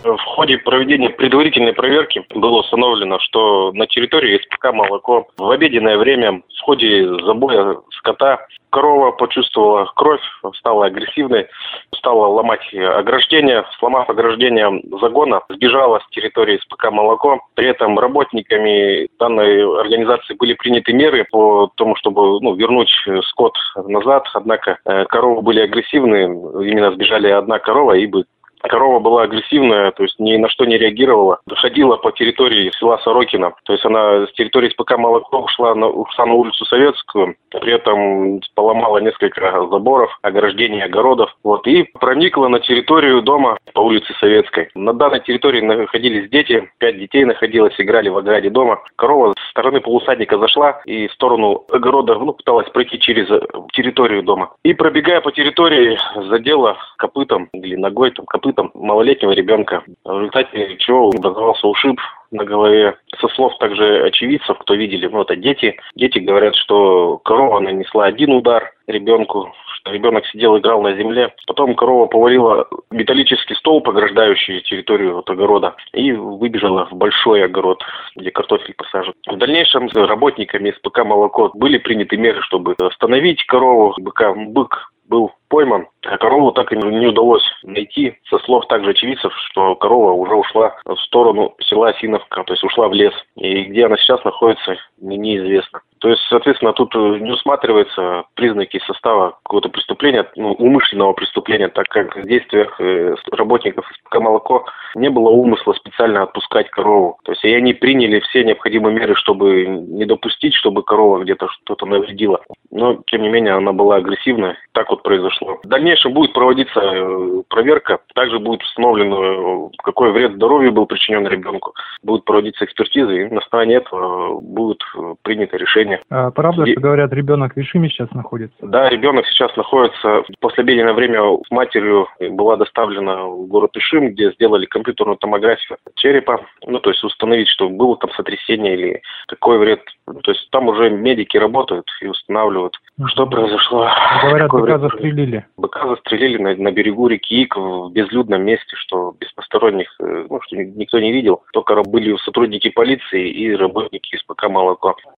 В ходе проведения предварительной проверки было установлено, что на территории СПК «Молоко» в обеденное время в ходе забоя скота корова почувствовала кровь, стала агрессивной, стала ломать ограждение. Сломав ограждение загона, сбежала с территории СПК «Молоко». При этом работниками данной организации были приняты меры по тому, чтобы вернуть скот назад. Однако коровы были агрессивны, именно сбежали одна корова и бык. Корова была агрессивная, то есть ни на что не реагировала. Ходила по территории села Сорокино. То есть она с территории СПК «Молоко» ушла на улицу Советскую. При этом поломала несколько заборов, ограждений, огородов. И проникла на территорию дома по улице Советской. На данной территории находились дети. 5 детей находилось, играли в ограде дома. Корова с стороны полусадника зашла и в сторону огорода пыталась пройти через территорию дома. И пробегая по территории, задела копытом или ногой, копытом малолетнего ребенка, в результате чего образовался ушиб на голове. Со слов также очевидцев, кто видели, это дети. Дети говорят, что корова нанесла один удар ребенку, что ребенок сидел, играл на земле. Потом корова повалила металлический столб, ограждающий территорию огорода, и выбежала в большой огород, где картофель посажен. В дальнейшем работниками СПК «Молоко» были приняты меры, чтобы остановить корову. Бык был пойман, а корову так и не удалось найти. Со слов также очевидцев, что корова уже ушла в сторону села Осиновка, то есть ушла в лес. И где она сейчас находится, неизвестно. То есть, соответственно, тут не усматриваются признаки состава какого-то преступления, умышленного преступления, так как в действиях работников СПК «Молоко» не было умысла специально отпускать корову. То есть и они приняли все необходимые меры, чтобы не допустить, чтобы корова где-то что-то навредила. Но, тем не менее, она была агрессивная. Так произошло. В дальнейшем будет проводиться проверка. Также будет установлено, какой вред здоровью был причинен ребенку. Будут проводиться экспертизы, и на основании этого будет принято решение. Правда, что говорят, ребенок в Ишиме сейчас находится? Да, ребенок сейчас находится. В послеобеденное время с матерью была доставлена в город Ишим, где сделали компьютерную томографию черепа. То есть установить, что было там сотрясение или какой вред. То есть там уже медики работают и устанавливают, что произошло. Говорят, быка застрелили. Быка застрелили на берегу реки Ик в безлюдном месте, что без посторонних, что никто не видел. Только были сотрудники полиции и работники СПК «Молоко».